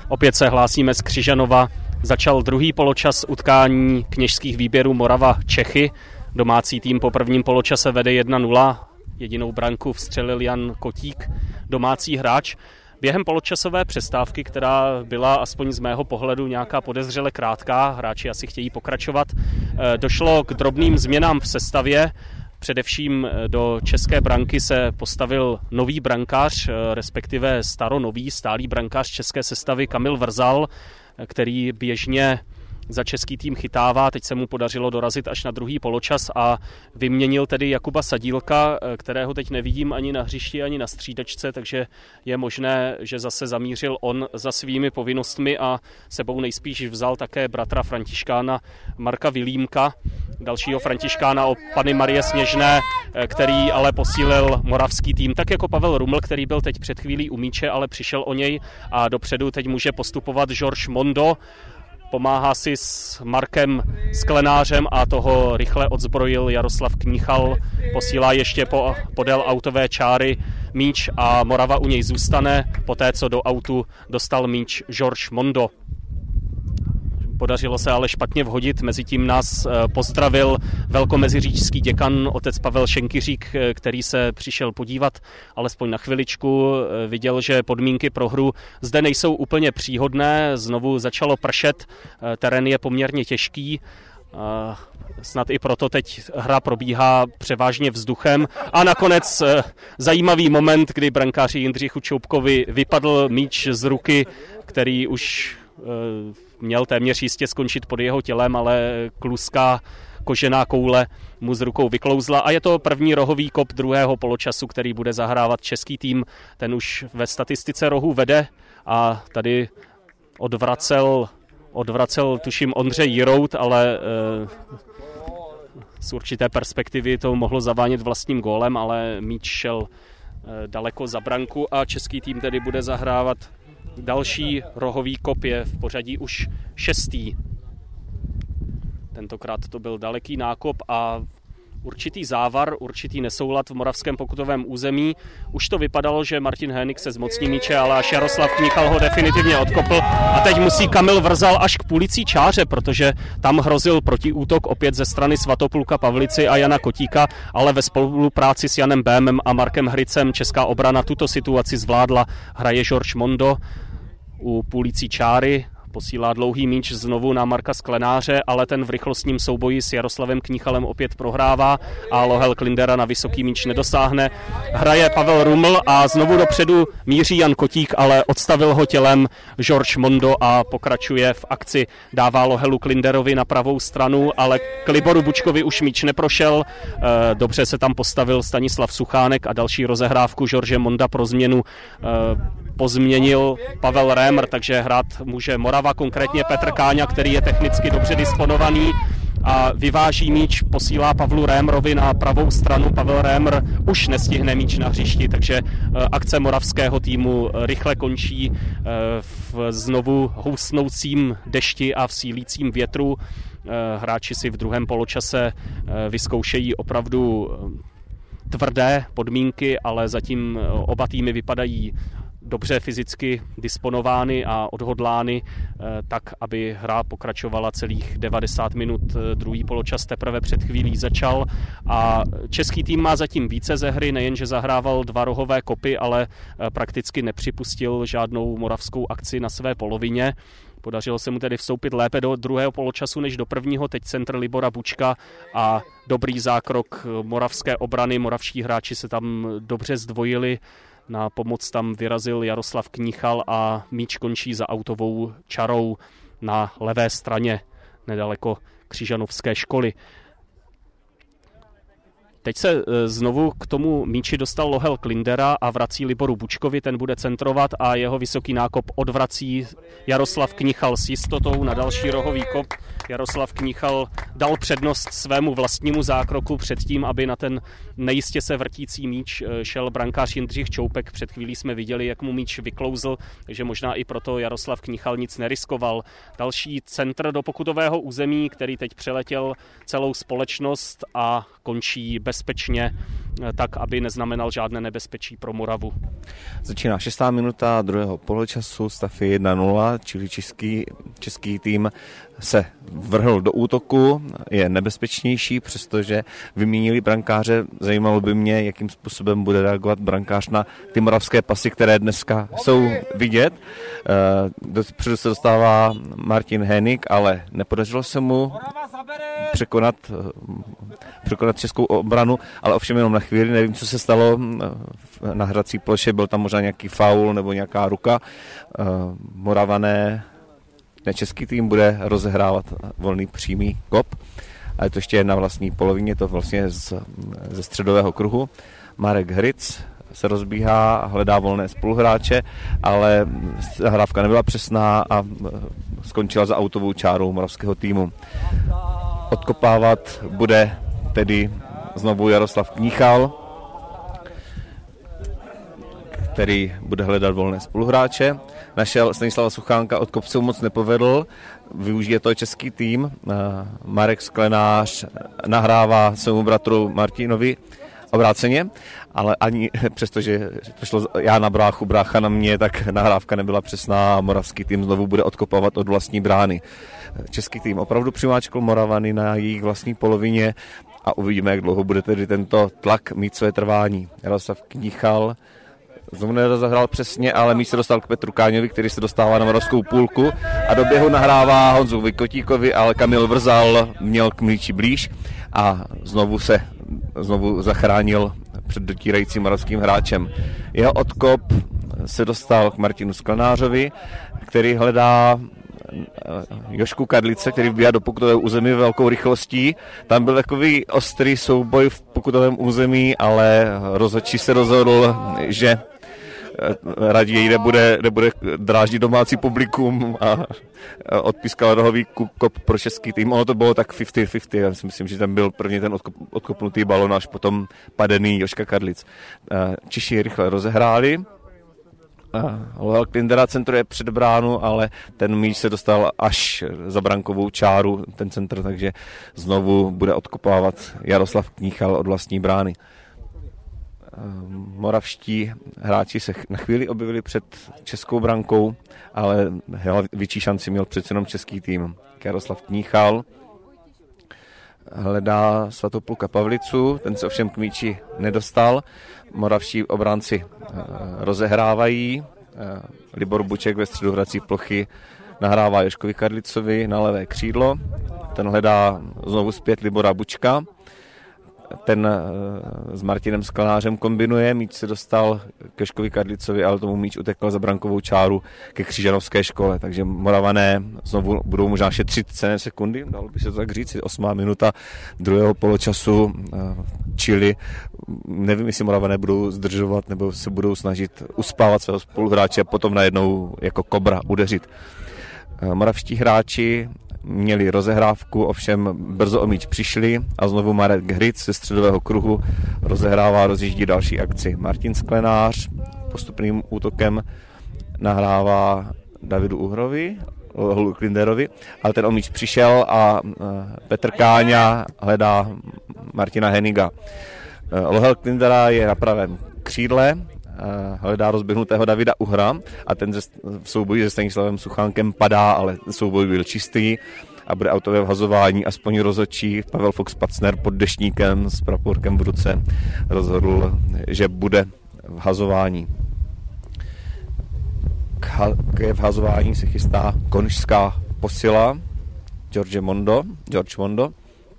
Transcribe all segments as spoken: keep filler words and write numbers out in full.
Opět se hlásíme z Křižanova. Začal druhý poločas utkání kněžských výběrů Morava Čechy. Domácí tým po prvním poločase vede jedna nula. Jedinou branku vstřelil Jan Kotík, domácí hráč. Během poločasové přestávky, která byla aspoň z mého pohledu nějaká podezřele krátká, hráči asi chtějí pokračovat, došlo k drobným změnám v sestavě. Především do české branky se postavil nový brankář, respektive staronový stálý brankář české sestavy Kamil Vrzal, který běžně za český tým chytává. Teď se mu podařilo dorazit až na druhý poločas a vyměnil tedy Jakuba Sadílka, kterého teď nevidím ani na hřišti, ani na střídačce, takže je možné, že zase zamířil on za svými povinnostmi a sebou nejspíš vzal také bratra Františkána Marka Vilímka, dalšího Františkána o Panny Marie Sněžné, který ale posílil moravský tým, tak jako Pavel Ruml, který byl teď před chvílí u míče, ale přišel o něj a dopředu teď může postupovat George Mondo. Pomáhá si s Markem Sklenářem a toho rychle odzbrojil Jaroslav Kníchal. Posílá ještě po, podél autové čáry míč a Morava u něj zůstane, poté co do autu dostal míč George Mondo. Podařilo se ale špatně vhodit, mezitím nás pozdravil velkomeziříčský děkan otec Pavel Šenkyřík, který se přišel podívat alespoň na chviličku. Viděl, že podmínky pro hru zde nejsou úplně příhodné, znovu začalo pršet, terén je poměrně těžký. Snad i proto teď hra probíhá převážně vzduchem a nakonec zajímavý moment, kdy brankáři Jindřichu Čoupkovi vypadl míč z ruky, který už měl téměř jistě skončit pod jeho tělem, ale kluská kožená koule mu z rukou vyklouzla a je to první rohový kop druhého poločasu, který bude zahrávat český tým. Ten už ve statistice rohů vede a tady odvracel, odvracel tuším Ondřej Jirout, ale z určité perspektivy to mohlo zavánět vlastním gólem, ale míč šel daleko za branku a český tým tedy bude zahrávat další rohový kop, je v pořadí už šestý. Tentokrát to byl daleký nákop a určitý závar, určitý nesoulad v moravském pokutovém území. Už to vypadalo, že Martin Hénik se zmocní míče, ale až Jaroslav Kníchal ho definitivně odkopl a teď musí Kamil Vrzal až k půlicí čáře, protože tam hrozil protiútok opět ze strany Svatopluka Pavlici a Jana Kotíka, ale ve spolupráci s Janem Bémem a Markem Hricem česká obrana tuto situaci zvládla. Hraje George Mondo u půlicí čáry, posílá dlouhý míč znovu na Marka Sklenáře, ale ten v rychlostním souboji s Jaroslavem Kníchalem opět prohrává a Lohel Klindera na vysoký míč nedosáhne. Hraje Pavel Ruml a znovu dopředu míří Jan Kotík, ale odstavil ho tělem George Mondo a pokračuje v akci. Dává Lohelu Klinderovi na pravou stranu, ale k Liboru Bučkovi už míč neprošel. Dobře se tam postavil Stanislav Suchánek a další rozehrávku George Monda pro změnu pozměnil Pavel Rémr, takže hrát může Morava, konkrétně Petr Káňa, který je technicky dobře disponovaný a vyváží míč, posílá Pavlu Rémrovi na pravou stranu. Pavel Rémr už nestihne míč na hřišti, takže akce moravského týmu rychle končí v znovu housnoucím dešti a v sílícím větru. Hráči si v druhém poločase vyzkoušejí opravdu tvrdé podmínky, ale zatím oba týmy vypadají dobře fyzicky disponovány a odhodlány, tak, aby hra pokračovala celých devadesát minut. Druhý poločas teprve před chvílí začal a český tým má zatím více ze hry, nejenže zahrával dva rohové kopy, ale prakticky nepřipustil žádnou moravskou akci na své polovině. Podařilo se mu tedy vstoupit lépe do druhého poločasu než do prvního, teď centr Libora Bučka a dobrý zákrok moravské obrany. Moravští hráči se tam dobře zdvojili. Na pomoc tam vyrazil Jaroslav Kníchal a míč končí za autovou čarou na levé straně nedaleko Křižanovské školy. Teď se znovu k tomu míči dostal Lohel Klindera a vrací Liboru Bučkovi, ten bude centrovat a jeho vysoký nákop odvrací Jaroslav Kníchal s jistotou na další rohový kop. Jaroslav Kníchal dal přednost svému vlastnímu zákroku před tím, aby na ten nejistě se vrtící míč šel brankář Jindřich Čoupek. Před chvílí jsme viděli, jak mu míč vyklouzl, takže možná i proto Jaroslav Kníchal nic neriskoval. Další centr do pokutového území, který teď přeletěl celou společnost a končí bez bezpečně, tak aby neznamenal žádné nebezpečí pro Moravu. Začíná šestá minuta druhého poločasu, stav je jedna nula, čili český, český tým se vrhl do útoku, je nebezpečnější, přestože vyměnili brankáře. Zajímalo by mě, jakým způsobem bude reagovat brankář na ty moravské pasy, které dneska jsou vidět. Dopředu se dostává Martin Henig, ale nepodařilo se mu překonat, překonat českou obranu, ale ovšem jenom na chvíli. Nevím, co se stalo na hrací ploše, byl tam možná nějaký faul nebo nějaká ruka. Moravané, ne, český tým bude rozehrávat volný přímý kop, a je to ještě na vlastní polovině, to vlastně z, ze středového kruhu. Marek Hryc se rozbíhá, hledá volné spoluhráče, ale hrávka nebyla přesná a skončila za autovou čárou moravského týmu. Odkopávat bude tedy znovu Jaroslav Kníchal, který bude hledat volné spoluhráče. Našel Stanislava Suchánka, odkop se mu moc nepovedl, využije to český tým. Marek Sklenář nahrává svému bratru Martinovi obráceně, ale ani přestože to šlo já na bráchu, brácha na mě, tak nahrávka nebyla přesná a moravský tým znovu bude odkopávat od vlastní brány. Český tým opravdu přimáčkl Moravany na jejich vlastní polovině a uvidíme, jak dlouho bude tedy tento tlak mít své trvání. Jaroslav Kníchal znovu nerozehrál přesně, ale míč se dostal k Petru Káňovi, který se dostává na moravskou půlku a do běhu nahrává Honzu Vykotíkovi, ale Kamil Vrzal měl k míči blíž a znovu se znovu zachránil před dotírajícím moravským hráčem. Jeho odkop se dostal k Martinu Sklenářovi, který hledá Jošku Kadlice, který vbíhá do pokutového území velkou rychlostí. Tam byl takový ostrý souboj v pokutovém území, ale rozhodčí se rozhodl, že raději nebude, nebude dráždit domácí publikum a odpískal rohový kop pro český tým. Ono to bylo tak padesát na padesát. Já si myslím, že tam byl první ten odkop, odkopnutý balon, až potom padený Joška Kadlic. Češi rychle rozehráli. Lohel Klindera centruje před bránu, ale ten míč se dostal až za brankovou čáru, ten centr, takže znovu bude odkopávat Jaroslav Kníchal od vlastní brány. Moravští hráči se na chvíli objevili před českou brankou, ale větší šanci měl přece jenom český tým. Jaroslav Kníchal hledá Svatopluka Pavlicu, ten se ovšem k míči nedostal. Moravští obránci rozehrávají. Libor Buček ve středu hrací plochy nahrává Joškovi Kadlicovi na levé křídlo. Ten hledá znovu zpět Libora Bučka. Ten s Martinem Sklenářem kombinuje, míč se dostal ke Joškovi Kadlicovi, ale tomu míč utekl za brankovou čáru ke Křižanovské škole, takže Moravané znovu budou možná šetřit cenné sekundy, dalo by se to tak říct, osmá minuta druhého poločasu, čili nevím, jestli Moravané budou zdržovat nebo se budou snažit uspávat svého spoluhráče a potom najednou jako kobra udeřit. Moravští hráči měli rozehrávku, ovšem brzo o míč přišli a znovu Marek Hryc ze středového kruhu rozehrává, rozjíždí další akci. Martin Sklenář postupným útokem nahrává Davidu Uhrovi, Lohelu Klinderovi, ale ten o míč přišel a Petr Káňa hledá Martina Heniga. Lohel Klindera je na pravém křídle, hledá rozběhnutého Davida Uhra a ten v souboji se Stanislavem Suchánkem padá, ale souboj byl čistý a bude autové vhazování. Aspoň rozhodčí Pavel Fox Pacner pod deštníkem s praporkem v ruce rozhodl, že bude vhazování. K vhazování se chystá konžská posila George Mondo, George Mondo,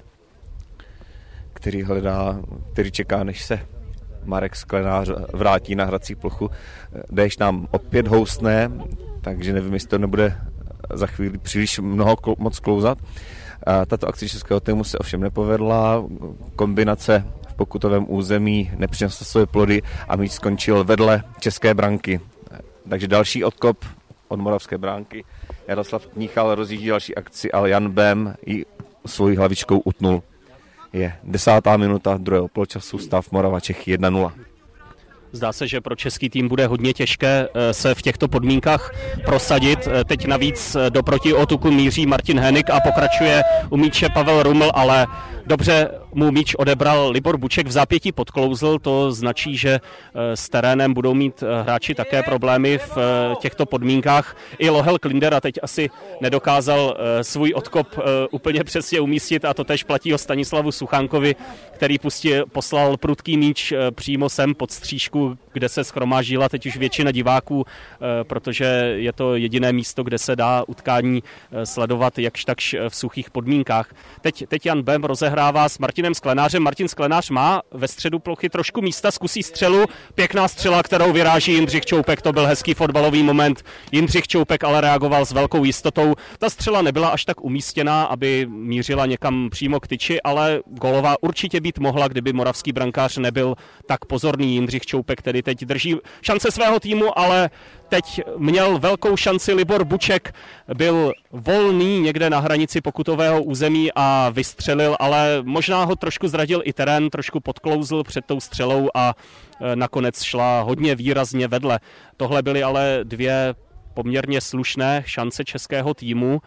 který hledá, který čeká, než se Marek Sklenář vrátí na hrací plochu. Déšť nám opět houstne, takže nevím, jestli to nebude za chvíli příliš mnoho moc klouzat. Tato akce českého týmu se ovšem nepovedla. Kombinace v pokutovém území nepřinesla své plody a míč skončil vedle české branky. Takže další odkop od moravské bránky. Jaroslav Kníchal rozjíždí další akci, ale Jan Bém ji svojí hlavičkou utnul. Je desátá minuta druhého poločasu, stav Morava Čech jedna nula. Zdá se, že pro český tým bude hodně těžké se v těchto podmínkách prosadit. Teď navíc do protiútoku míří Martin Henig a pokračuje u míče Pavel Ruml, ale dobře mu míč odebral Libor Buček, v zápětí podklouzl, to značí, že s terénem budou mít hráči také problémy v těchto podmínkách. I Lohel Klindera teď asi nedokázal svůj odkop úplně přesně umístit a to též platí o Stanislavu Suchánkovi, který pustil, poslal prudký míč přímo sem pod střížku, kde se shromáždila teď už většina diváků, protože je to jediné místo, kde se dá utkání sledovat jakž takž v suchých podmínkách. Teď, teď Jan Bem rozehrává s Martinem Sklenářem. Martin Sklenář má ve středu plochy trošku místa, zkusí střelu. Pěkná střela, kterou vyráží Jindřich Čoupek, to byl hezký fotbalový moment. Jindřich Čoupek ale reagoval s velkou jistotou. Ta střela nebyla až tak umístěná, aby mířila někam přímo k tyči, ale gólová určitě být mohla, kdyby moravský brankář nebyl tak pozorný. Jindřich Čoupek tedy teď drží šance svého týmu, ale teď měl velkou šanci Libor Buček, byl volný někde na hranici pokutového území a vystřelil, ale možná ho trošku zradil i terén, trošku podklouzl před tou střelou a nakonec šla hodně výrazně vedle. Tohle byly ale dvě poměrně slušné šance českého týmu,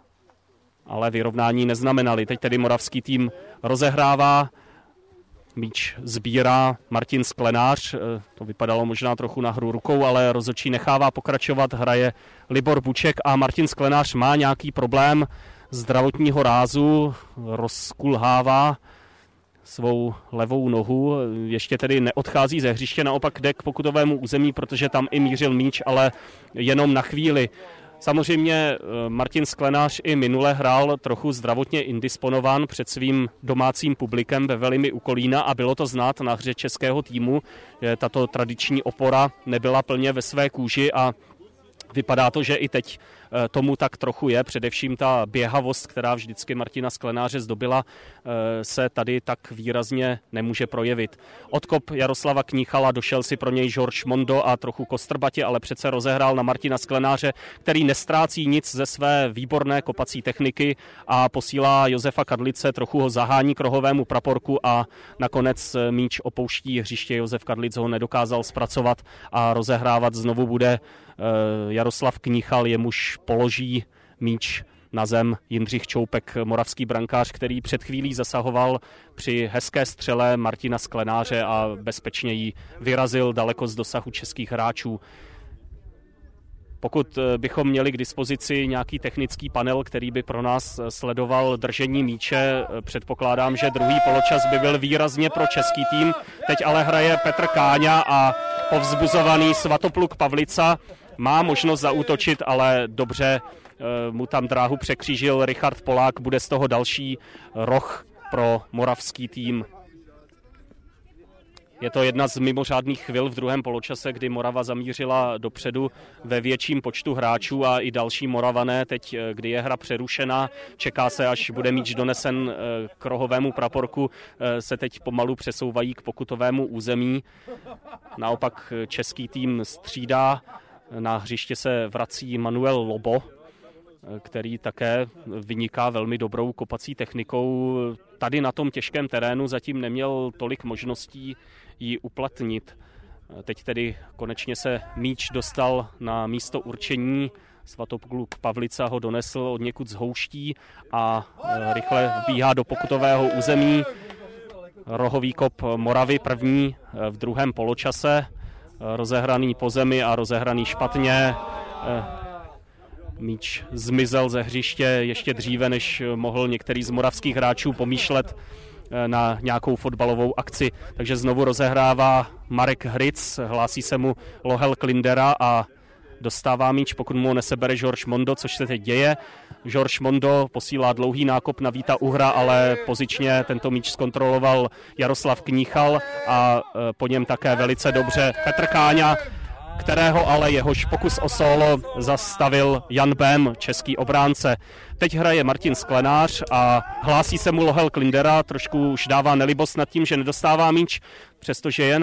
ale vyrovnání neznamenaly. Teď tedy moravský tým rozehrává, míč sbírá Martin Sklenář, to vypadalo možná trochu na hru rukou, ale rozhodčí nechává pokračovat, hraje Libor Buček a Martin Sklenář má nějaký problém zdravotního rázu, rozkulhává svou levou nohu, ještě tedy neodchází ze hřiště, naopak jde k pokutovému území, protože tam i mířil míč, ale jenom na chvíli. Samozřejmě Martin Sklenář i minule hrál trochu zdravotně indisponován před svým domácím publikem ve Velimi u Kolína a bylo to znát na hře českého týmu, že tato tradiční opora nebyla plně ve své kůži a vypadá to, že i teď tomu tak trochu je, především ta běhavost, která vždycky Martina Sklenáře zdobila, se tady tak výrazně nemůže projevit. Odkop Jaroslava Kníchala, došel si pro něj George Mondo a trochu kostrbatě, ale přece rozehrál na Martina Sklenáře, který nestrácí nic ze své výborné kopací techniky a posílá Josefa Kadlice, trochu ho zahání k rohovému praporku a nakonec míč opouští hřiště. Josef Kadlic ho nedokázal zpracovat a rozehrávat znovu bude Jaroslav Kníchal, jemuž položí míč na zem Jindřich Čoupek, moravský brankář, který před chvílí zasahoval při hezké střele Martina Sklenáře a bezpečně ji vyrazil daleko z dosahu českých hráčů. Pokud bychom měli k dispozici nějaký technický panel, který by pro nás sledoval držení míče, předpokládám, že druhý poločas by byl výrazně pro český tým. Teď ale hraje Petr Káňa a povzbuzovaný Svatopluk Pavlica má možnost zaútočit, ale dobře mu tam dráhu překřížil Richard Polák, bude z toho další roh pro moravský tým. Je to jedna z mimořádných chvil v druhém poločase, kdy Morava zamířila dopředu ve větším počtu hráčů a i další Moravané, teď, kdy je hra přerušena, čeká se, až bude míč donesen k rohovému praporku, se teď pomalu přesouvají k pokutovému území. Naopak český tým střídá, na hřiště se vrací Manuel Lobo, který také vyniká velmi dobrou kopací technikou. Tady na tom těžkém terénu zatím neměl tolik možností ji uplatnit. Teď tedy konečně se míč dostal na místo určení. Svatopluk Pavlica ho donesl od někud z houští a rychle vbíhá do pokutového území. Rohový kop Moravy první v druhém poločase. Rozehraný po zemi a rozehraný špatně. Míč zmizel ze hřiště ještě dříve, než mohl některý z moravských hráčů pomýšlet na nějakou fotbalovou akci. Takže znovu rozehrává Marek Hryc, hlásí se mu Lohel Klindera a dostává míč, pokud mu ho nesebere George Mondo, což se teď děje. George Mondo posílá dlouhý nákop na Víta Uhra, ale pozičně tento míč zkontroloval Jaroslav Kníchal a po něm také velice dobře Petr Káňa, kterého ale jehož pokus o solo zastavil Jan Bem, český obránce. Teď hraje Martin Sklenář a hlásí se mu Lohel Klindera, trošku už dává nelibost nad tím, že nedostává míč, přestože je na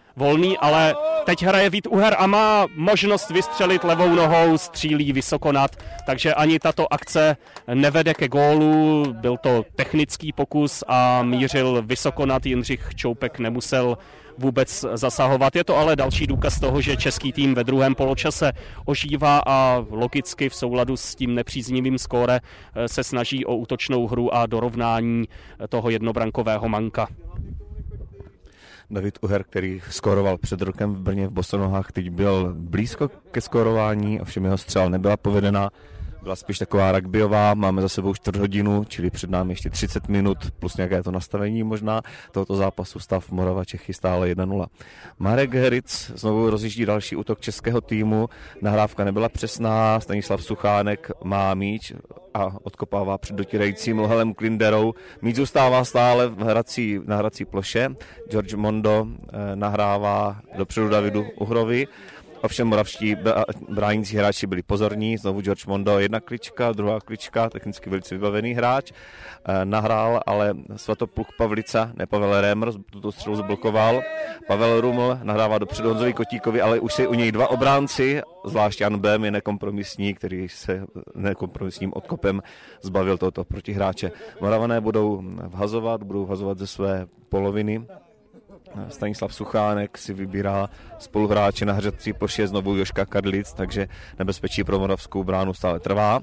volný, ale teď hraje Vít Uher a má možnost vystřelit levou nohou, střílí vysoko nad, takže ani tato akce nevede ke gólu, byl to technický pokus a mířil vysoko nad, Jindřich Čoupek nemusel vůbec zasahovat. Je to ale další důkaz toho, že český tým ve druhém poločase ožívá a logicky v souladu s tím nepříznivým skóre se snaží o útočnou hru a dorovnání toho jednobrankového manka. David Uher, který skóroval před rokem v Brně v Bostonohách, teď byl blízko ke skórování, ovšem jeho střela nebyla povedená. Byla spíš taková rugbyová, máme za sebou čtvrt hodinu, čili před námi ještě třicet minut, plus nějaké to nastavení možná tohoto zápasu. Stav Morava Čechy stále jedna nula. Marek Heric znovu rozjíždí další útok českého týmu, nahrávka nebyla přesná, Stanislav Suchánek má míč a odkopává před dotírajícím Lohelem Klinderou. Míč zůstává stále v hrací, na hrací ploše, George Mondo eh, nahrává dopředu Davidu Uhrovi. Ovšem moravští bránící hráči byli pozorní, znovu George Mondo, jedna klička, druhá klička, technicky velice vybavený hráč, nahrál, ale Svatopluk Pavlica, ne Pavel Rémr, tuto střelu zblokoval, Pavel Ruml nahrává dopředu Honzovi Kotíkovi, ale už se u něj dva obránci, zvlášť Jan Bém je nekompromisní, který se nekompromisním odkopem zbavil tohoto protihráče. Moravané budou vhazovat, budou vhazovat ze své poloviny. Stanislav Suchánek si vybírá spoluhráče na hřací ploše, znovu Joška Kadlic, takže nebezpečí pro moravskou bránu stále trvá.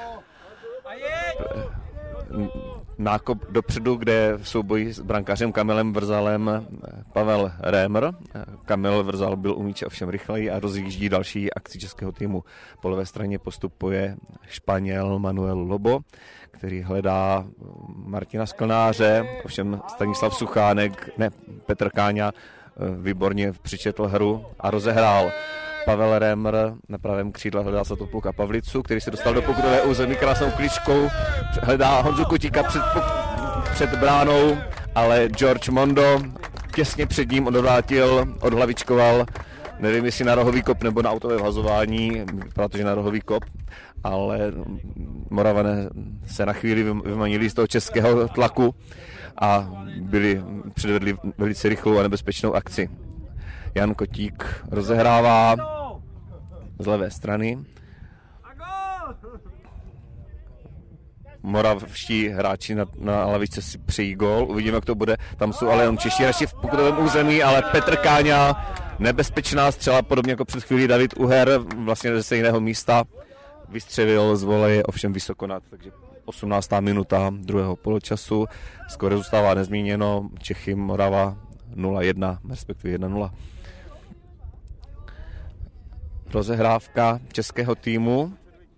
Nákop dopředu, kde v souboji s brankářem Kamilem Vrzalem Pavel Rémr. Kamil Vrzal byl u míče ovšem rychleji a rozjíždí další akci českého týmu. Po levé straně postupuje Španěl Manuel Lobo, který hledá Martina Sklnáře, ovšem Stanislav Suchánek, ne, Petr Káňa výborně přičetl hru a rozehrál. Pavel Rémr na pravém křídle hledá Svatopluk a Pavlicu, který se dostal do pokutové území krásnou kličkou, hledá Honzu Kotíka před, před bránou, ale George Mondo těsně před ním odvrátil, odhlavičkoval, nevím jestli na rohový kop nebo na autové vhazování, protože na rohový kop, ale Moravané se na chvíli vymanili z toho českého tlaku a byli předvedli velice rychlou a nebezpečnou akci. Jan Kotík rozehrává z levé strany. Moravští hráči na, na lavičce si přejí gól. Uvidíme, jak to bude. Tam jsou ale jenom čeští hráči v pokutovém území, ale Petr Káňa, nebezpečná střela, podobně jako před chvílí David Uher, vlastně ze stejného místa vystřelil z voleje, ovšem vysoko nad, takže osmnáctá minuta druhého poločasu. Skoro zůstává nezměněno. Čechy Morava nula jedna, respektive jedna nula. Rozehrávka českého týmu.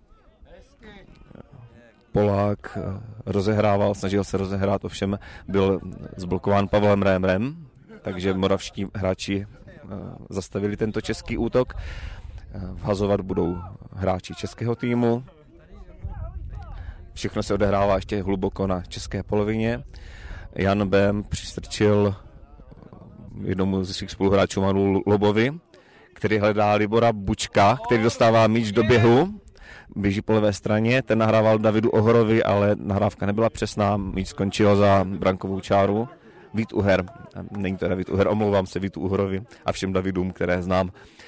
Polák rozehrával, snažil se rozehrát, ovšem byl zblokován Pavlem Rémrem, takže moravští hráči zastavili tento český útok. Vhazovat budou hráči českého týmu. Všechno se odehrává ještě hluboko na české polovině. Jan Bém přistrčil jednomu ze svých spoluhráčů Manu Lobovi, který hledá Libora Bučka, který dostává míč do běhu, běží po levé straně, ten nahrával Davidu Ohorovi, ale nahrávka nebyla přesná, míč skončil za brankovou čáru. Vít Uher, není to David Uher, omlouvám se Vítu Uhorovi a všem Davidům, které znám.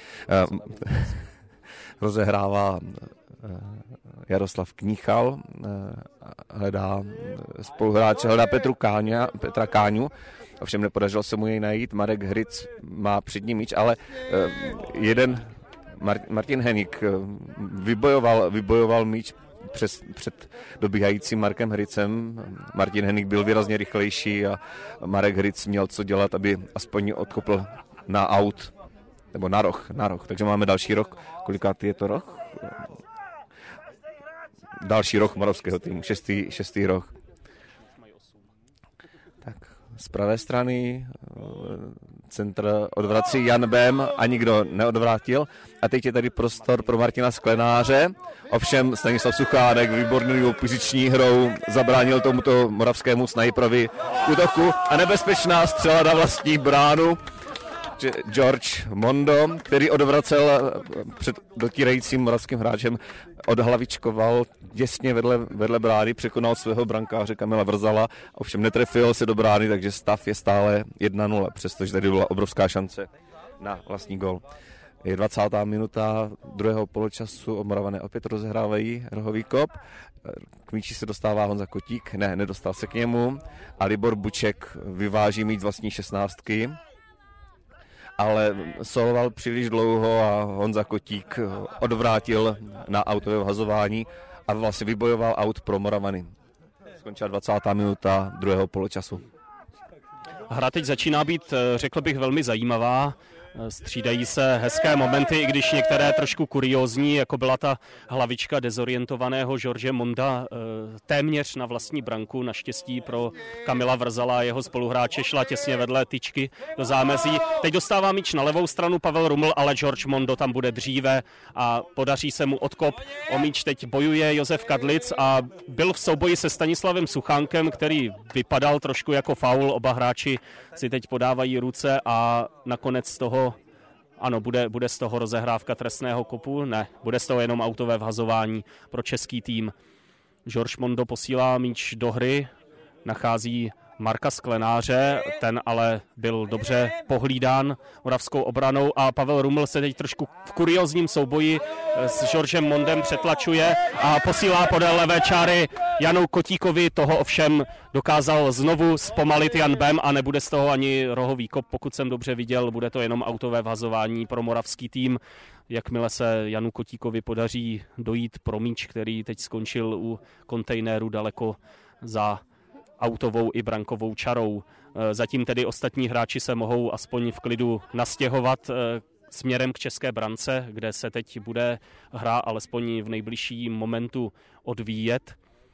Rozehrává Jaroslav Kníchal, hledá spoluhráče, hledá Petru Káňa, Petra Káňu, ovšem nepodařilo se mu jej najít. Marek Hric má přední míč, ale jeden Martin Henik vybojoval, vybojoval míč přes, před dobíhajícím Markem Hricem. Martin Henik byl výrazně rychlejší a Marek Hric měl co dělat, aby aspoň odkopl na aut, nebo na roh, na roh. Takže máme další rok. Kolikátý je to roh? Další rok moravského týmu, šestý, šestý rok. Tak z pravé strany centr odvrací Jan Bém a nikdo neodvrátil. A teď je tady prostor pro Martina Sklenáře. Ovšem Stanislav Suchánek výbornou poziční hrou zabránil tomuto moravskému snajprovi útoku a nebezpečná střela na vlastní bránu. George Mondo, který odvracel před dotírajícím moravským hráčem, odhlavičkoval těsně vedle, vedle brány, překonal svého brankáře Kamila Vrzala, ovšem netrefil se do brány, takže stav je stále jedna nula, přestože tady byla obrovská šance na vlastní gol. Je dvacátá minuta druhého poločasu, Moravané opět rozehrávají rohový kop. K míči se dostává Honza Kotík, ne, nedostal se k němu. A Libor Buček vyváží míč z vlastní šestnáctky, ale soloval příliš dlouho a Honza Kotík odvrátil na autové vhazování a vlastně vybojoval aut pro Moravany. Skončila dvacátá minuta druhého poločasu. Hra teď začíná být, řekl bych, velmi zajímavá. Střídají se hezké momenty, i když některé trošku kuriózní, jako byla ta hlavička dezorientovaného George Monda téměř na vlastní branku. Naštěstí pro Kamila Vrzala a jeho spoluhráče šla těsně vedle tyčky do zámezí. Teď dostává míč na levou stranu Pavel Ruml, ale George Mondo tam bude dříve a podaří se mu odkop. O míč teď bojuje Josef Kadlic a byl v souboji se Stanislavem Suchánkem, který vypadal trošku jako faul. Oba hráči si teď podávají ruce a nakonec z toho Ano, bude, bude z toho rozehrávka trestného kopu? Ne, bude z toho jenom autové vhazování pro český tým. George Mondo posílá míč do hry, nachází Marka Sklenáře, ten ale byl dobře pohlídán moravskou obranou a Pavel Ruml se teď trošku v kuriózním souboji s Georgem Mondem přetlačuje a posílá podél levé čáry Janu Kotíkovi, toho ovšem dokázal znovu zpomalit Jan Bem a nebude z toho ani rohový kop, pokud jsem dobře viděl, bude to jenom autové vhazování pro moravský tým. Jakmile se Janu Kotíkovi podaří dojít pro míč, který teď skončil u kontejneru daleko za autovou i brankovou čarou. Zatím tedy ostatní hráči se mohou aspoň v klidu nastěhovat směrem k české brance, kde se teď bude hra alespoň v nejbližším momentu odvíjet.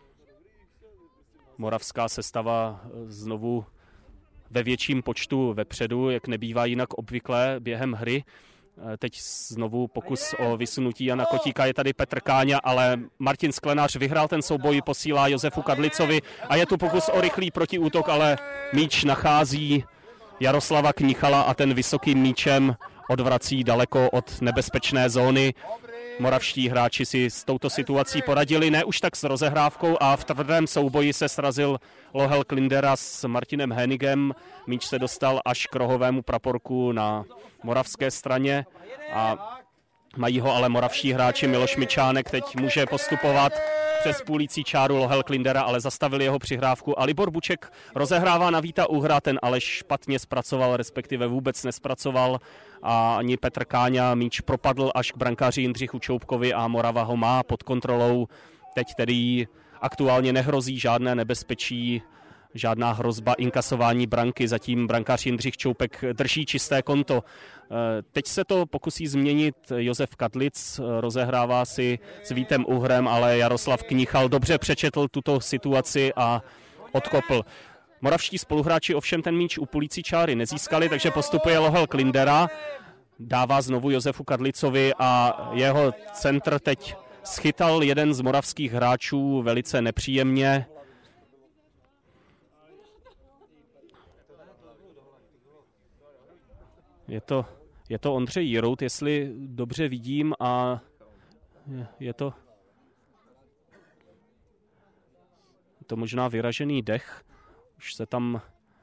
Moravská sestava znovu ve větším počtu vepředu, jak nebývá jinak obvykle během hry. Teď znovu pokus o vysunutí Jana Kotíka, je tady Petr Káňa, ale Martin Sklenář vyhrál ten souboj, posílá Josefu Kadlicovi a je tu pokus o rychlý protiútok, ale míč nachází Jaroslava Knichala a ten vysokým míčem odvrací daleko od nebezpečné zóny. Moravští hráči si s touto situací poradili, ne už tak s rozehrávkou a v tvrdém souboji se srazil Lohel Klindera s Martinem Henigem. Míč se dostal až k rohovému praporku na moravské straně a mají ho ale moravští hráči. Miloš Mičánek teď může postupovat přes půlící čáru Lohel Klindera, ale zastavili jeho přihrávku a Libor Buček rozehrává na Víta Uhra, ten ale špatně zpracoval, respektive vůbec nespracoval a ani Petr Káňa míč propadl až k brankáři Jindřichu Čoupkovi a Morava ho má pod kontrolou. Teď tedy aktuálně nehrozí žádné nebezpečí, žádná hrozba inkasování branky, zatím brankář Jindřich Čoupek drží čisté konto. Teď se to pokusí změnit Josef Kadlic, rozehrává si s Vítem Uhrem, ale Jaroslav Knichal dobře přečetl tuto situaci a odkopl. Moravští spoluhráči ovšem ten míč u půlící čáry nezískali, takže postupuje Lohel Klindera, dává znovu Josefu Kadlicovi a jeho centr teď schytal jeden z moravských hráčů velice nepříjemně. Je to, je to Ondřej Jirout, jestli dobře vidím, a je, je to, je to možná vyražený dech. Už se tam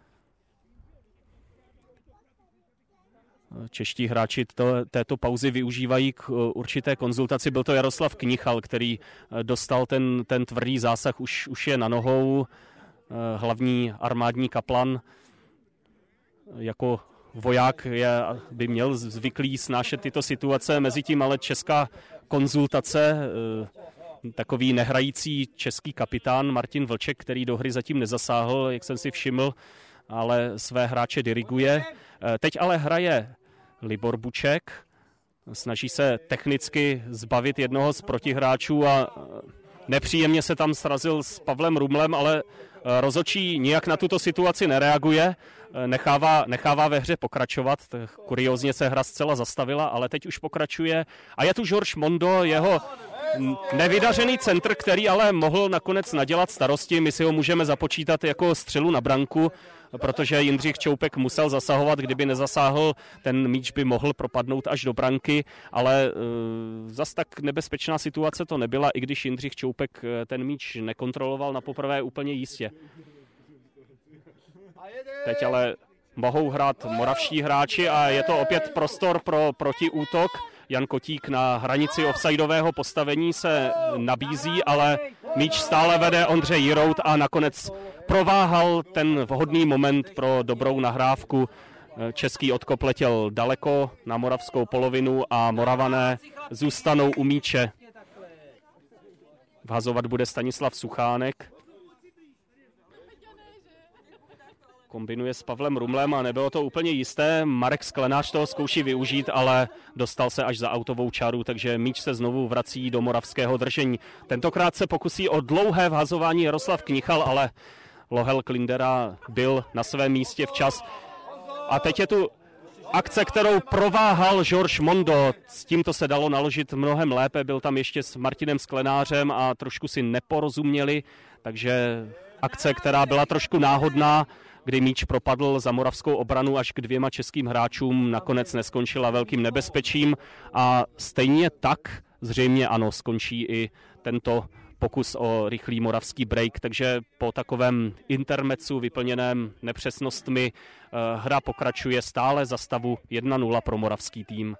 čeští hráči to, této pauzy využívají k určité konzultaci. Byl to Jaroslav Knichal, který dostal ten, ten tvrdý zásah, už, už je na nohou. Hlavní armádní kaplan jako voják je, by měl zvyklý snášet tyto situace, mezitím ale česká konzultace, takový nehrající český kapitán Martin Vlček, který do hry zatím nezasáhl, jak jsem si všiml, ale své hráče diriguje. Teď ale hraje Libor Buček, snaží se technicky zbavit jednoho z protihráčů a nepříjemně se tam srazil s Pavlem Rumlem, ale rozhodčí nijak na tuto situaci nereaguje, nechává, nechává ve hře pokračovat. Kuriózně se hra zcela zastavila, ale teď už pokračuje. A je tu George Mondo, jeho nevydařený centr, který ale mohl nakonec nadělat starosti. My si ho můžeme započítat jako střelu na branku. protože Jindřich Čoupek musel zasahovat, kdyby nezasáhl, ten míč by mohl propadnout až do branky, ale uh, zas tak nebezpečná situace to nebyla, i když Jindřich Čoupek ten míč nekontroloval na poprvé úplně jistě. Teď ale mohou hrát moravští hráči a je to opět prostor pro protiútok. Jan Kotík na hranici offsideového postavení se nabízí, ale míč stále vede Ondřej Jirout a nakonec prováhal ten vhodný moment pro dobrou nahrávku. Český odkop letěl daleko na moravskou polovinu a Moravané zůstanou u míče. Vhazovat bude Stanislav Suchánek. Kombinuje s Pavlem Rumlem a nebylo to úplně jisté. Marek Sklenář toho zkouší využít, ale dostal se až za autovou čáru, takže míč se znovu vrací do moravského držení. Tentokrát se pokusí o dlouhé vhazování Jaroslav Knichal, ale Lohel Klindera byl na svém místě včas. A teď je tu akce, kterou prováhal Georges Mondo. S tímto se dalo naložit mnohem lépe. Byl tam ještě s Martinem Sklenářem a trošku si neporozuměli, takže akce, která byla trošku náhodná, kdy míč propadl za moravskou obranu až k dvěma českým hráčům, nakonec neskončila velkým nebezpečím a stejně tak zřejmě ano, skončí i tento pokus o rychlý moravský break, takže po takovém intermezzu vyplněném nepřesnostmi hra pokračuje stále za stavu jedna nula pro moravský tým.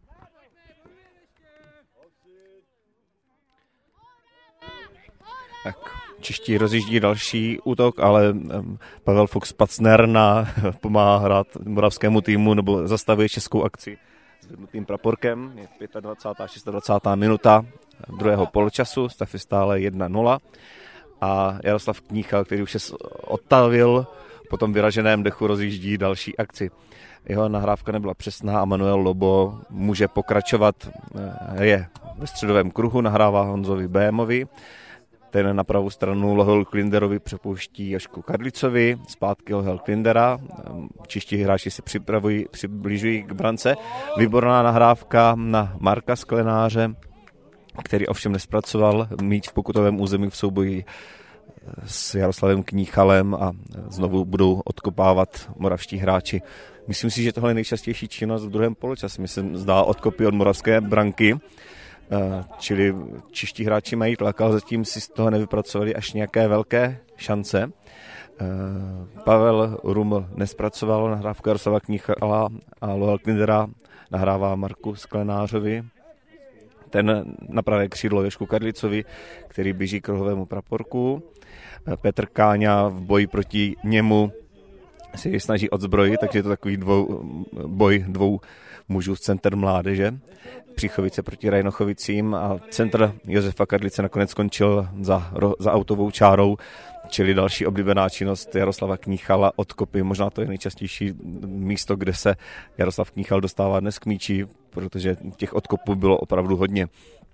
Tak čeští rozjíždí další útok, ale Pavel Fuchs-Pacner na pomáhá hrát moravskému týmu nebo zastavuje českou akci s vednutým praporkem. Je dvacátá pátá, dvacátá šestá minuta druhého poločasu, stav je stále jedna nula a Jaroslav Kníchal, který už se odtavil, po tom vyraženém dechu rozjíždí další akci. Jeho nahrávka nebyla přesná a Manuel Lobo může pokračovat, je ve středovém kruhu, nahrává Honzovi Bémovi. Ten na pravou stranu Lohel Klinderovi přepouští Jožku Kadlicovi, zpátky Lohel Klindera, čeští hráči se připravují, přibližují k brance. Výborná nahrávka na Marka Sklenáře, který ovšem nespracoval míč v pokutovém území v souboji s Jaroslavem Kníchalem a znovu budou odkopávat moravští hráči. Myslím si, že tohle je nejčastější činnost v druhém poločase. Myslím, zdá odkopy od moravské branky, čili čeští hráči mají tlak, ale zatím si z toho nevypracovali až nějaké velké šance. Pavel Ruml nespracoval nahrávku Jaroslava Kníchala a Lohel Klindera nahrává Marku Sklenářovi. Ten na pravé křídlo Jožku Kadlicovi, který běží k rohovému praporku. Petr Káňa v boji proti němu si ji snaží odzbrojit, takže je to takový dvou, boj dvou mužů z Center mládeže. Příchovice proti Rajnochovicím a centr Josefa Kadlice nakonec skončil za, za autovou čárou, čili další oblíbená činnost Jaroslava Kníchala, odkopy. Možná to je nejčastější místo, kde se Jaroslav Kníchal dostává dnes k míči, protože těch odkopů bylo opravdu hodně.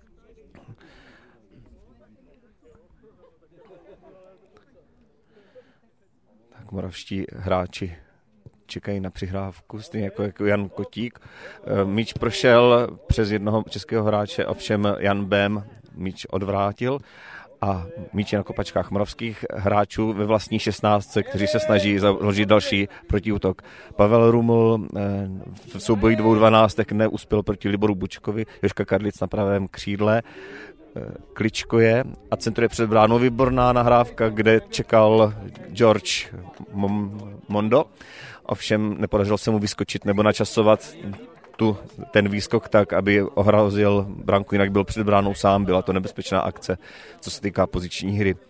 Tak moravští hráči čekají na přihrávku, stejně jako, jako Jan Kotík. Míč prošel přes jednoho českého hráče, ovšem Jan Bém míč odvrátil a míč je na kopačkách moravských hráčů ve vlastní šestnáctce, kteří se snaží založit další protiútok. Pavel Ruml v souboji dvou dvanáctek neuspěl proti Liboru Bučkovi, Jožka Kadlic na pravém křídle, kličkuje a centruje před bránou. Výborná nahrávka, kde čekal George Mondo. Ovšem nepodařilo se mu vyskočit nebo načasovat tu, ten výskok tak, aby ohrozil branku, jinak byl před bránou sám. Byla to nebezpečná akce, co se týká poziční hry.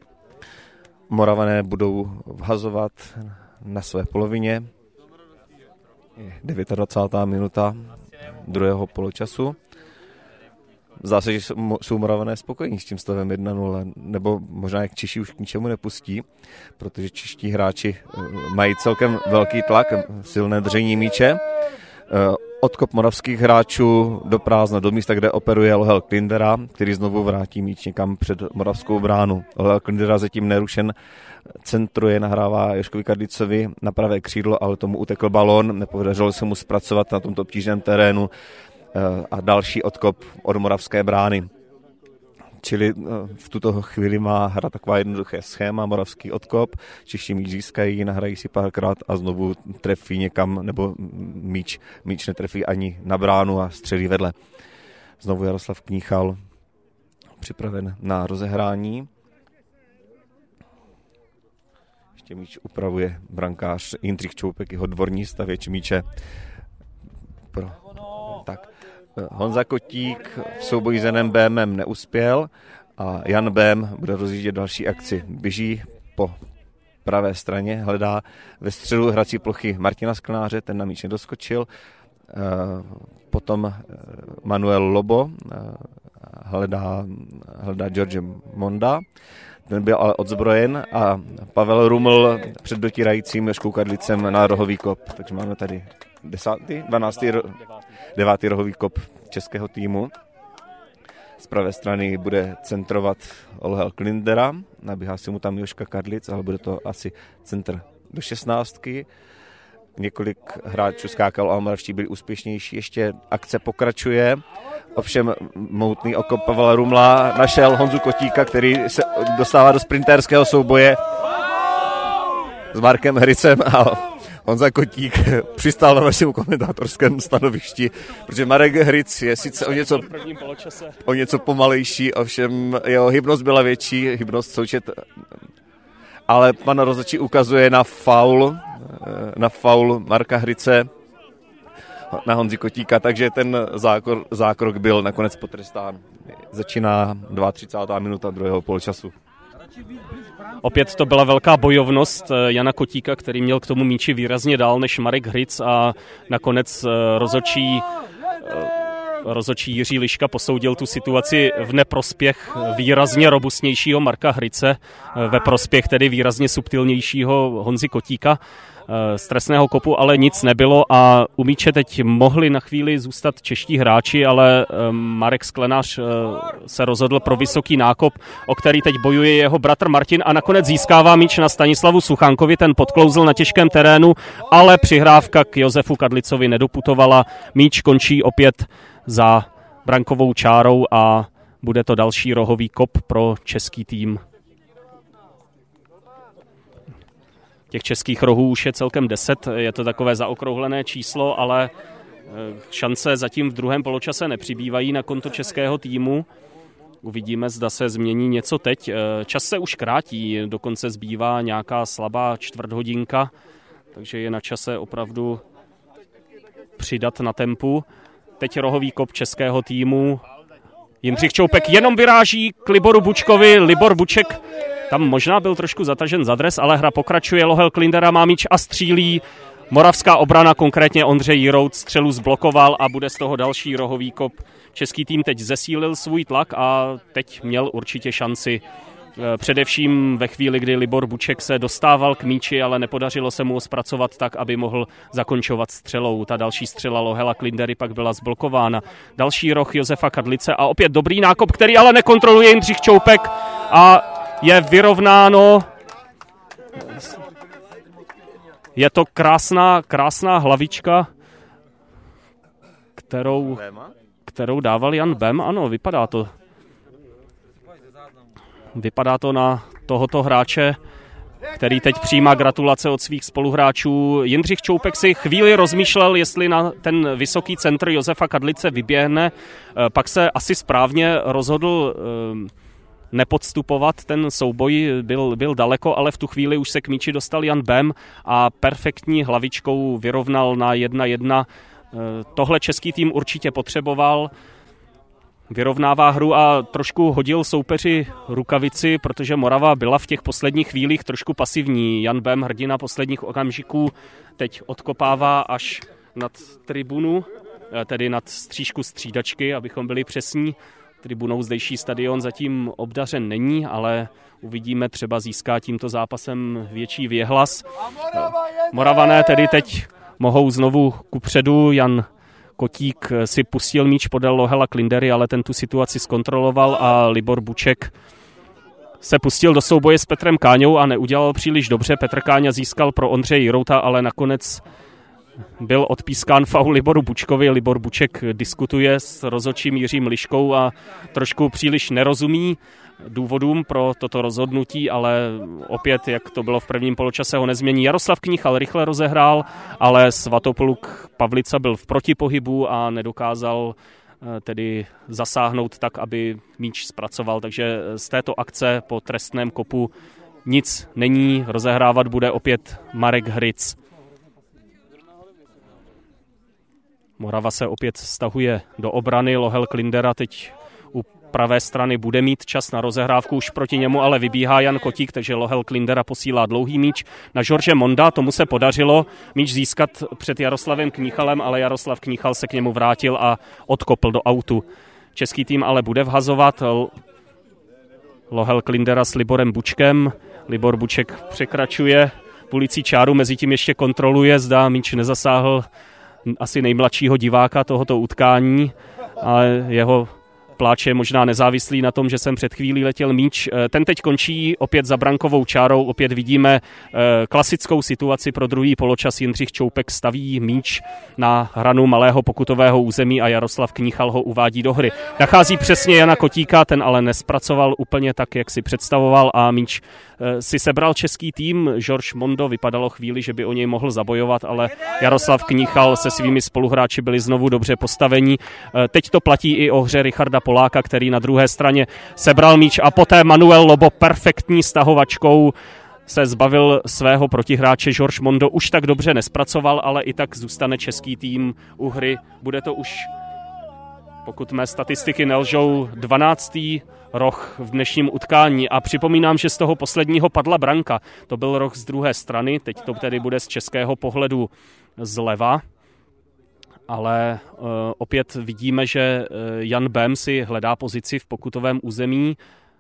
Moravané budou vhazovat na své polovině. dvacátá devátá minuta druhého poločasu. Zdá se, že jsou Moravané spokojení s tím stavem jedna nula, nebo možná jak Češi už k ničemu nepustí, protože čeští hráči mají celkem velký tlak, silné držení míče. Odkop moravských hráčů do prázdna, do místa, kde operuje Lohel Klindera, který znovu vrátí míč někam před moravskou bránu. Lohel Klindera zatím nerušen, centruje, nahrává Jožkovi Kadlicovi na pravé křídlo, ale tomu utekl balón, nepodařilo se mu zpracovat na tomto obtížném terénu a další odkop od moravské brány. čili v tuto chvíli má hra taková jednoduché schéma, moravský odkop, Češi míč získají, nahrají si párkrát a znovu trefí někam, nebo míč, míč netrefí ani na bránu a střelí vedle. Znovu Jaroslav Kníchal připraven na rozehrání. Ještě míč upravuje brankář Jindřich Čoupek, jeho dvorní stavěč míče. Pro. Tak. Honza Kotík v souboji s Janem Bémem neuspěl a Jan Bém bude rozjíždět další akci. Běží po pravé straně, hledá ve středu hrací plochy Martina Sklenáře, ten na míč nedoskočil. Potom Manuel Lobo hledá, hledá George Monda, ten byl ale odzbrojen a Pavel Ruml před dotírajícím Jožkou Kadlicem na rohový kop. Takže máme tady desátý, dvanáctý, devátý rohový kop českého týmu. Z pravé strany bude centrovat Olhel Klindera, nabíhá si mu tam Jožka Kadlic, ale bude to asi centr do šestnáctky. Několik hráčů skákalo a moravští byli úspěšnější. Ještě akce pokračuje. Ovšem moutný okop Pavla Rumla našel Honzu Kotíka, který se dostává do sprinterského souboje s Markem Hricem a Honza Kotík přistál na našem komentátorském stanovišti, protože Marek Hric je sice o něco, o něco pomalejší, ovšem jeho hybnost byla větší, hybnost součet, ale pan rozhodčí ukazuje na faul, na faul Marka Hrice na Honzi Kotíka, takže ten zákrok, zákrok byl nakonec potrestán. Začíná třicátá druhá minuta druhého poločasu. Opět to byla velká bojovnost Jana Kotíka, který měl k tomu míči výrazně dál než Marek Hric a nakonec rozhodčí, rozhodčí Jiří Liška posoudil tu situaci v neprospěch výrazně robustnějšího Marka Hrice, ve prospěch tedy výrazně subtilnějšího Honzi Kotíka. Z trestného kopu ale nic nebylo a u míče teď mohli na chvíli zůstat čeští hráči, ale Marek Sklenář se rozhodl pro vysoký nákop, o který teď bojuje jeho bratr Martin a nakonec získává míč na Stanislavu Suchánkovi, ten podklouzl na těžkém terénu, ale přihrávka k Josefu Kadlicovi nedoputovala, míč končí opět za brankovou čárou a bude to další rohový kop pro český tým. Těch českých rohů už je celkem deset, je to takové zaokrouhlené číslo, ale šance zatím v druhém poločase nepřibývají na konto českého týmu. Uvidíme, zda se změní něco teď. Čas se už krátí, dokonce zbývá nějaká slabá čtvrthodinka, takže je na čase opravdu přidat na tempu. Teď rohový kop českého týmu. Jindřich Čoupek jenom vyráží k Liboru Bučkovi, Libor Buček tam možná byl trošku zatažen za dres, ale hra pokračuje. Lohel Klindera má míč a střílí. Moravská obrana, konkrétně Ondřej Jirout, střelu zblokoval a bude z toho další rohový kop. Český tým teď zesílil svůj tlak a teď měl určitě šanci. Především ve chvíli, kdy Libor Buček se dostával k míči, ale nepodařilo se mu zpracovat tak, aby mohl zakončovat střelou. Ta další střela Lohela Klindery pak byla zblokována. Další roh Josefa Kadlice a opět dobrý nákop, který ale nekontroluje Jindřich Čoupek a je vyrovnáno. Je to krásná, krásná hlavička, kterou, kterou dával Jan Bem. Ano, vypadá to. Vypadá to na tohoto hráče, který teď přijímá gratulace od svých spoluhráčů. Jindřich Čoupek si chvíli rozmýšlel, jestli na ten vysoký centr Josefa Kadlice vyběhne. Pak se asi správně rozhodl nepodstupovat, ten souboj byl, byl daleko, ale v tu chvíli už se k míči dostal Jan Bem a perfektní hlavičkou vyrovnal na jedna jedna. Tohle český tým určitě potřeboval. Vyrovnává hru a trošku hodil soupeři rukavici, protože Morava byla v těch posledních chvílích trošku pasivní. Jan Bem, hrdina posledních okamžiků, teď odkopává až nad tribunu, tedy nad střížku střídačky, abychom byli přesní. Tribunou zdejší stadion zatím obdařen není, ale uvidíme, třeba získá tímto zápasem větší věhlas. Moravané tedy teď mohou znovu kupředu. Jan Kotík si pustil míč podél Lohela Klindery, ale ten tu situaci zkontroloval a Libor Buček se pustil do souboje s Petrem Káňou a neudělal příliš dobře. Petr Káňa získal pro Ondřeje Jirouta, ale nakonec byl odpískán faul Liboru Bučkovi. Libor Buček diskutuje s rozhodčím Jiřím Liškou a trošku příliš nerozumí důvodům pro toto rozhodnutí, ale opět, jak to bylo v prvním poločase, ho nezmění. Jaroslav Kníchal rychle rozehrál, ale Svatopluk Pavlica byl v protipohybu a nedokázal tedy zasáhnout tak, aby míč zpracoval. Takže z této akce po trestném kopu nic není. Rozehrávat bude opět Marek Hryc. Morava se opět stahuje do obrany. Lohel Klindera teď u pravé strany bude mít čas na rozehrávku, už proti němu ale vybíhá Jan Kotík, takže Lohel Klindera posílá dlouhý míč na George Monda. Tomu se podařilo míč získat před Jaroslavem Kníchalem, ale Jaroslav Kníchal se k němu vrátil a odkopl do autu. Český tým ale bude vhazovat. Lohel Klindera s Liborem Bučkem. Libor Buček překračuje půlicí čáru, mezi tím ještě kontroluje, zda míč nezasáhl asi nejmladšího diváka tohoto utkání, ale jeho pláč je možná nezávislý na tom, že jsem před chvílí letěl míč. Ten teď končí opět za brankovou čárou, opět vidíme klasickou situaci pro druhý poločas. Jindřich Čoupek staví míč na hranu malého pokutového území a Jaroslav Kníchal ho uvádí do hry. Nachází přesně Jana Kotíka, ten ale nespracoval úplně tak, jak si představoval a míč si sebral český tým. George Mondo vypadalo chvíli, že by o něj mohl zabojovat, ale Jaroslav Kníchal se svými spoluhráči byli znovu dobře postavení. Teď to platí i o hře Richarda Poláka, který na druhé straně sebral míč a poté Manuel Lobo perfektní stahovačkou se zbavil svého protihráče. George Mondo už tak dobře nespracoval, ale i tak zůstane český tým u hry. Bude to už, pokud mé statistiky nelžou, dvanáctý roh v dnešním utkání a připomínám, že z toho posledního padla branka. To byl roh z druhé strany, teď to tedy bude z českého pohledu zleva. Ale uh, opět vidíme, že uh, Jan Bém si hledá pozici v pokutovém území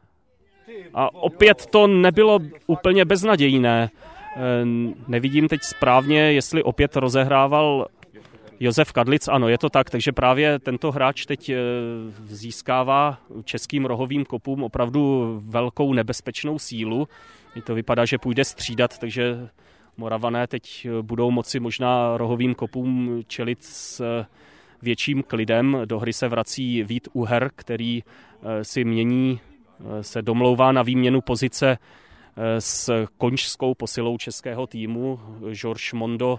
a opět to nebylo úplně beznadějné. Uh, nevidím teď správně, jestli opět rozehrával Josef Kadlic. Ano, je to tak, takže právě tento hráč teď uh, získává českým rohovým kopům opravdu velkou nebezpečnou sílu. Teď to vypadá, že půjde střídat, takže Moravané teď budou moci možná rohovým kopům čelit s větším klidem. Do hry se vrací Vít Uher, který si mění, se domlouvá na výměnu pozice s končskou posilou českého týmu. George Mondo,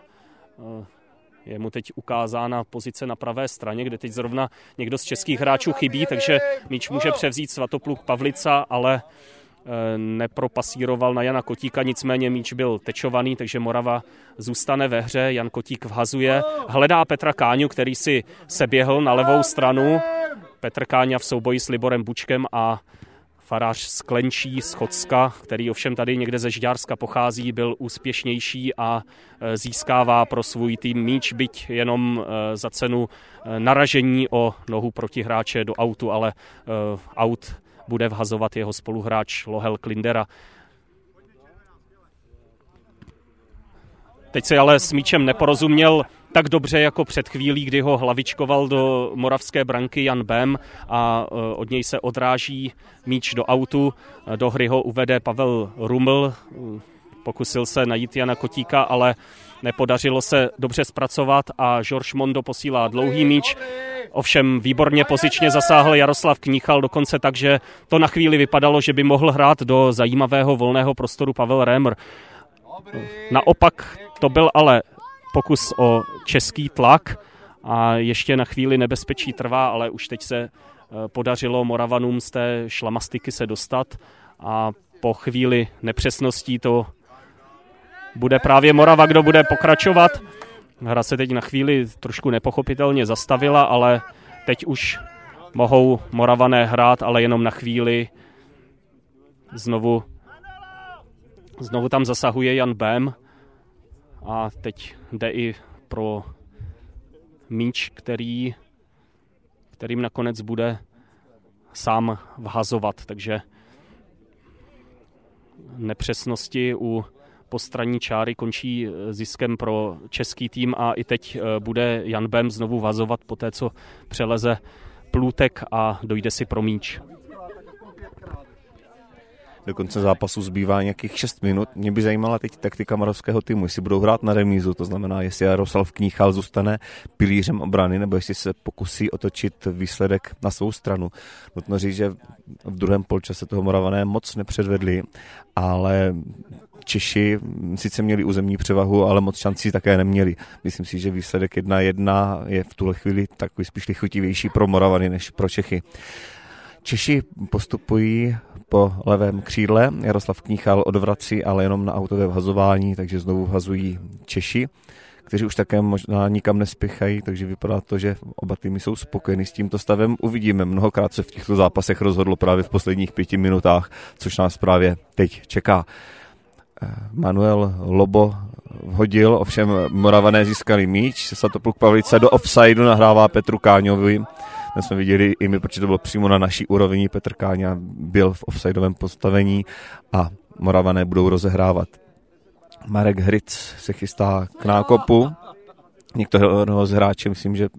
je mu teď ukázána pozice na pravé straně, kde teď zrovna někdo z českých hráčů chybí, takže míč může převzít Svatopluk Pavlica, ale nepropasíroval na Jana Kotíka, nicméně míč byl tečovaný, takže Morava zůstane ve hře. Jan Kotík vhazuje, hledá Petra Káňu, který si seběhl na levou stranu. Petr Káňa v souboji s Liborem Bučkem a farář Sklenčí z Chodska, který ovšem tady někde ze Žďárska pochází, byl úspěšnější a získává pro svůj tým míč, byť jenom za cenu naražení o nohu protihráče do autu, ale aut bude vhazovat jeho spoluhráč Lohel Klindera. Teď se ale s míčem neporozuměl tak dobře jako před chvílí, kdy ho hlavičkoval do moravské branky Jan Bém a od něj se odráží míč do autu. Do hry ho uvede Pavel Ruml. Pokusil se najít Jana Kotíka, ale nepodařilo se dobře zpracovat a George Mondo posílá dlouhý míč. Ovšem výborně pozičně zasáhl Jaroslav Kníchal, dokonce tak, že to na chvíli vypadalo, že by mohl hrát do zajímavého volného prostoru Pavel Rémr. Naopak to byl ale pokus o český tlak a ještě na chvíli nebezpečí trvá, ale už teď se podařilo Moravanům z té šlamastiky se dostat a po chvíli nepřesností to bude právě Morava, kdo bude pokračovat. Hra se teď na chvíli trošku nepochopitelně zastavila, ale teď už mohou Moravané hrát, ale jenom na chvíli. Znovu, znovu tam zasahuje Jan Bém a teď jde i pro míč, který, kterým nakonec bude sám vhazovat. Takže nepřesnosti u postranní čáry končí ziskem pro český tým a i teď bude Jan Bém znovu vazovat po té, co přeleze plůtek a dojde si pro míč. Do konce zápasu zbývá nějakých šest minut. Mě by zajímala teď taktika moravského týmu, jestli budou hrát na remízu, to znamená, jestli Jaroslav Kníchal zůstane pilířem obrany, nebo jestli se pokusí otočit výsledek na svou stranu. Nutno říct, že v druhém poločase toho Moravané moc nepředvedli, ale Češi sice měli územní převahu, ale moc šancí také neměli. Myslím si, že výsledek jedna jedna je v tuhle chvíli takový spíš lichotivější pro Moravany než pro Čechy. Češi postupují po levém křídle, Jaroslav Kníchal odvrací, ale jenom na autové vhazování, takže znovu vhazují Češi, kteří už také možná nikam nespěchají, takže vypadá to, že oba týmy jsou spokojeni s tímto stavem. Uvidíme, mnohokrát se v těchto zápasech rozhodlo právě v posledních pěti minutách, což nás právě teď čeká. Manuel Lobo hodil, ovšem Moravané získali míč, Svatopluk Pavlice do offsideu nahrává Petru Káňovi. Dnes jsme viděli i my, protože to bylo přímo na naší úrovni. Petr Káňa byl v offsideovém postavení a Moravané budou rozehrávat. Marek Hryc se chystá k nákopu. Některého z hráče, myslím, že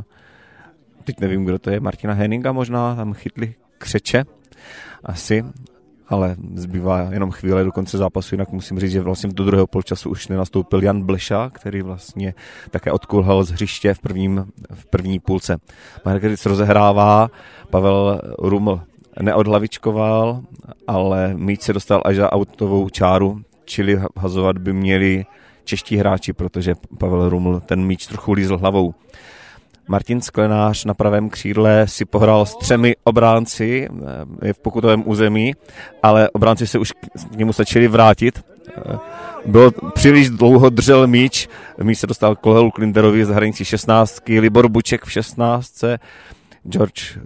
teď nevím, kdo to je, Martina Henninga možná, tam chytli křeče asi, ale zbývá jenom chvíle do konce zápasu, jinak musím říct, že vlastně do druhého poločasu už nenastoupil Jan Bleša, který vlastně také odkulhal z hřiště v, prvním, v první půlce. Marek Hryc rozehrává, Pavel Ruml neodhlavičkoval, ale míč se dostal až za autovou čáru, čili hazovat by měli čeští hráči, protože Pavel Ruml ten míč trochu lízl hlavou. Martin Sklenář na pravém křídle si pohrál s třemi obránci, je v pokutovém území, ale obránci se už k němu stačili vrátit. Bylo příliš dlouho držel míč, míč se dostal k Leholu Klinderovi z hranicí šestnáctky, Libor Buček v šestnáctce, George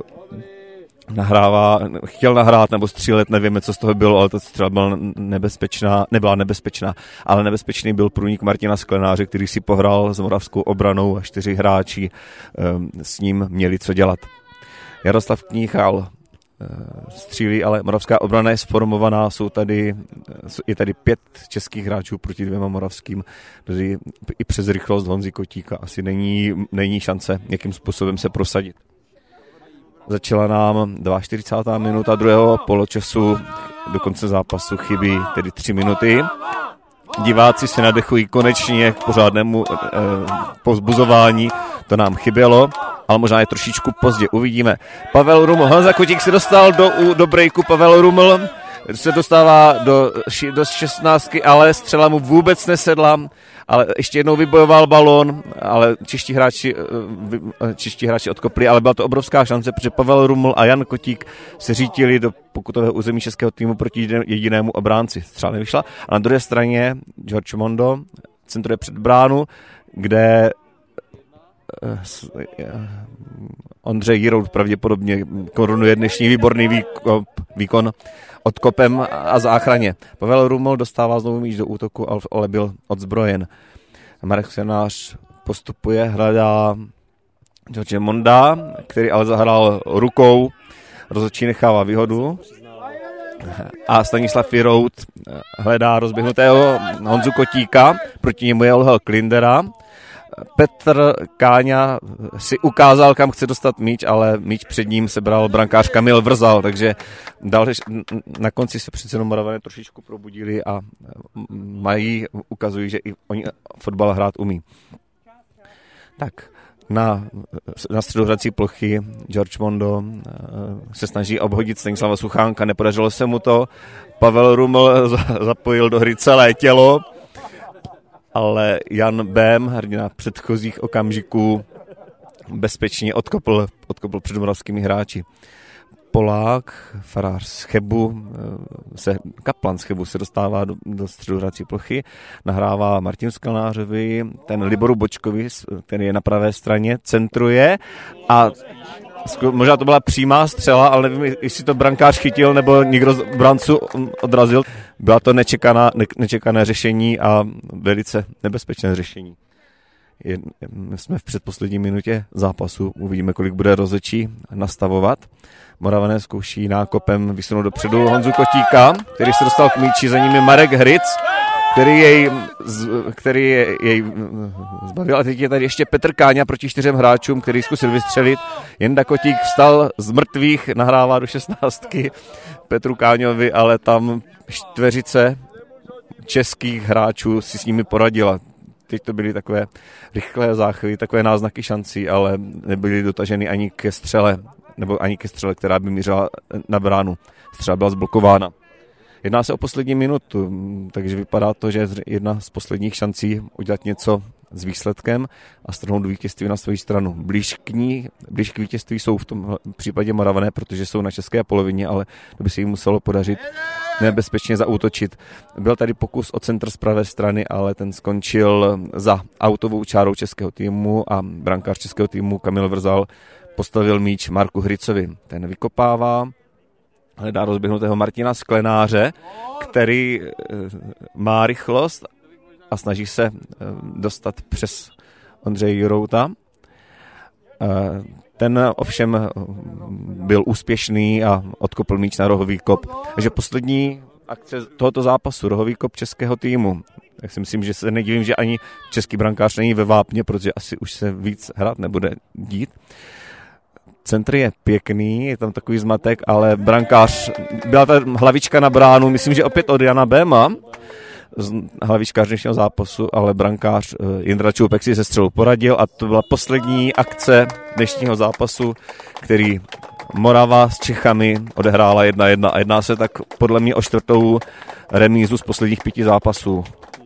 nahrává, chtěl nahrát nebo střílet, nevíme, co z toho bylo, ale ta střela byla nebezpečná, nebyla nebezpečná, ale nebezpečný byl průnik Martina Sklenáře, který si pohrál s moravskou obranou a čtyři hráči um, s ním měli co dělat. Jaroslav Kníchal uh, střílí, ale moravská obrana je sformovaná, jsou tady, je tady pět českých hráčů proti dvěma moravským, tedy i přes rychlost Honzy Kotíka asi není, není šance, jakým způsobem se prosadit. Začala nám čtyřicátá druhá minuta druhého poločasu, do konce zápasu chybí tedy tři minuty. Diváci se nadechují konečně k pořádnému eh, povzbuzování, to nám chybělo, ale možná je trošičku pozdě, uvidíme. Pavel Ruml, Honza Kotík se dostal do, do breaku, Pavel Ruml se dostává do, do šestnáctky, ale střela mu vůbec nesedla, ale ještě jednou vybojoval balón, ale čeští hráči, čeští hráči odkopli, ale byla to obrovská šance, protože Pavel Ruml a Jan Kotík se řítili do pokutového území českého týmu proti jedinému obránci. Střela nevyšla. A na druhé straně George Mondo centruje před bránu, kde Ondřej Jiroud pravděpodobně korunuje dnešní výborný výkon, výkon odkopem a záchraně. Pavel Ruml dostává znovu míč do útoku, ale byl odzbrojen. Marek Sklenář postupuje, hledá George Monda, který ale zahrál rukou, rozhodčí nechává výhodu. A Stanislav Jiroud hledá rozběhnutého Honzu Kotíka, proti němu je Lehel Klindera. Petr Káňa si ukázal, kam chce dostat míč, ale míč před ním sebral brankář Kamil Vrzal, takže dal, na konci se přece jenom Moravané trošičku probudili a mají, ukazují, že i oni fotbal hrát umí. Tak, na, na středohrací plochy George Mondo se snaží obhodit Stanislava Suchánka, nepodařilo se mu to, Pavel Ruml zapojil do hry celé tělo, ale Jan Bém, hrdina předchozích okamžiků, bezpečně odkopl, odkopl před moravskými hráči. Polák, farář z Chebu, se, kaplan z Chebu se dostává do, do středohrací plochy, nahrává Martinu Sklenářovi, ten Liboru Bočkovi, který je na pravé straně, centruje a možná to byla přímá střela, ale nevím, jestli to brankář chytil nebo někdo z branců odrazil. Byla to nečekaná, ne, nečekané řešení a velice nebezpečné řešení. Je, jsme v předposlední minutě zápasu, uvidíme, kolik bude rozhodčí nastavovat. Moravané zkouší nákopem vysunout dopředu Honzu Kotíka, který se dostal k míči, za ním je Marek Hryc, který jej, který jej zbavil. A teď je tady ještě Petr Káňa proti čtyřem hráčům, který zkusil vystřelit. Jenda Kotík vstal z mrtvých, nahrává do šestnáctky Petru Káňovi, ale tam čtveřice českých hráčů si s nimi poradila. Teď to byly takové rychlé záchvy, takové náznaky šancí, ale nebyly dotaženy ani ke střele, nebo ani ke střele, která by mířila na bránu. Střela byla zblokována. Jedná se o poslední minutu, takže vypadá to, že je jedna z posledních šancí udělat něco s výsledkem a strhnout vítězství na svou stranu. Blíž k ní, blíž k vítězství jsou v tom případě Moravané, protože jsou na české polovině, ale to by se jim muselo podařit nebezpečně zaútočit. Byl tady pokus o centr z pravé strany, ale ten skončil za autovou čárou českého týmu a brankář českého týmu Kamil Vrzal postavil míč Marku Hrycovi. Ten vykopává, hledá rozběhnutého Martina Sklenáře, který má rychlost a snaží se dostat přes Ondřeje Jurouta. Ten ovšem byl úspěšný a odkopl míč na rohový kop. Takže poslední akce tohoto zápasu, rohový kop českého týmu. Tak si myslím, že se nedivím, že ani český brankář není ve vápně, protože asi už se víc hrát nebude dít. Centr je pěkný, je tam takový zmatek, ale brankář, byla ta hlavička na bránu, myslím, že opět od Jana Béma, hlavičkář dnešního zápasu, ale brankář Jindra Čoupek si se střelou poradil a to byla poslední akce dnešního zápasu, který Morava s Čechami odehrála jedna jedna a jedná se tak podle mě o čtvrtou remízu z posledních pěti zápasů.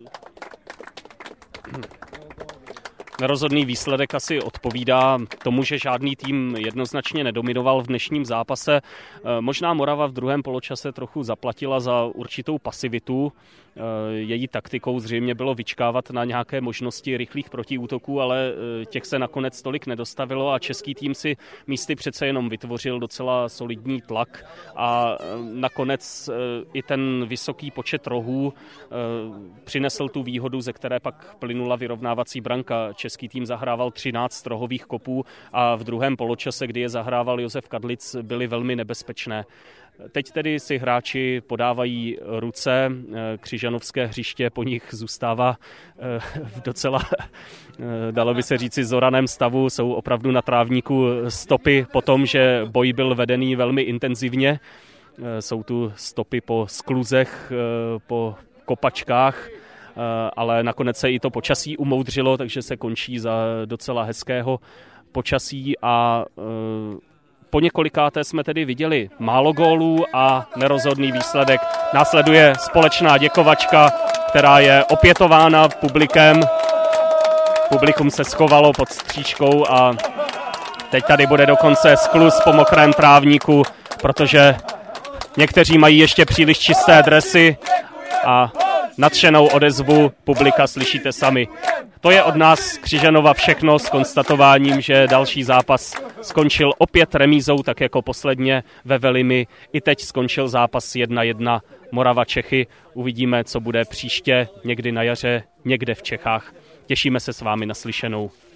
Nerozhodný výsledek asi odpovídá tomu, že žádný tým jednoznačně nedominoval v dnešním zápase. Možná Morava v druhém poločase trochu zaplatila za určitou pasivitu. Její taktikou zřejmě bylo vyčkávat na nějaké možnosti rychlých protiútoků, ale těch se nakonec tolik nedostavilo a český tým si místy přece jenom vytvořil docela solidní tlak a nakonec i ten vysoký počet rohů přinesl tu výhodu, ze které pak plynula vyrovnávací branka. Český tým zahrával třináct rohových kopů a v druhém poločase, kdy je zahrával Josef Kadlic, byly velmi nebezpečné. Teď tedy si hráči podávají ruce, křižanovské hřiště po nich zůstává v docela, dalo by se říci, zoraném stavu. Jsou opravdu na trávníku stopy po tom, že boj byl vedený velmi intenzivně. Jsou tu stopy po skluzech, po kopačkách, ale nakonec se i to počasí umoudřilo, takže se končí za docela hezkého počasí a po několikáté jsme tedy viděli málo gólů a nerozhodný výsledek. Následuje společná děkovačka, která je opětována publikem. Publikum se schovalo pod stříčkou a teď tady bude dokonce skluz po mokrém trávníku, protože někteří mají ještě příliš čisté dresy a nadšenou odezvu publika slyšíte sami. To je od nás z Křižanova všechno s konstatováním, že další zápas skončil opět remízou, tak jako posledně ve Velimi. I teď skončil zápas jedna jedna Morava Čechy. Uvidíme, co bude příště, někdy na jaře, někde v Čechách. Těšíme se s vámi na slyšenou.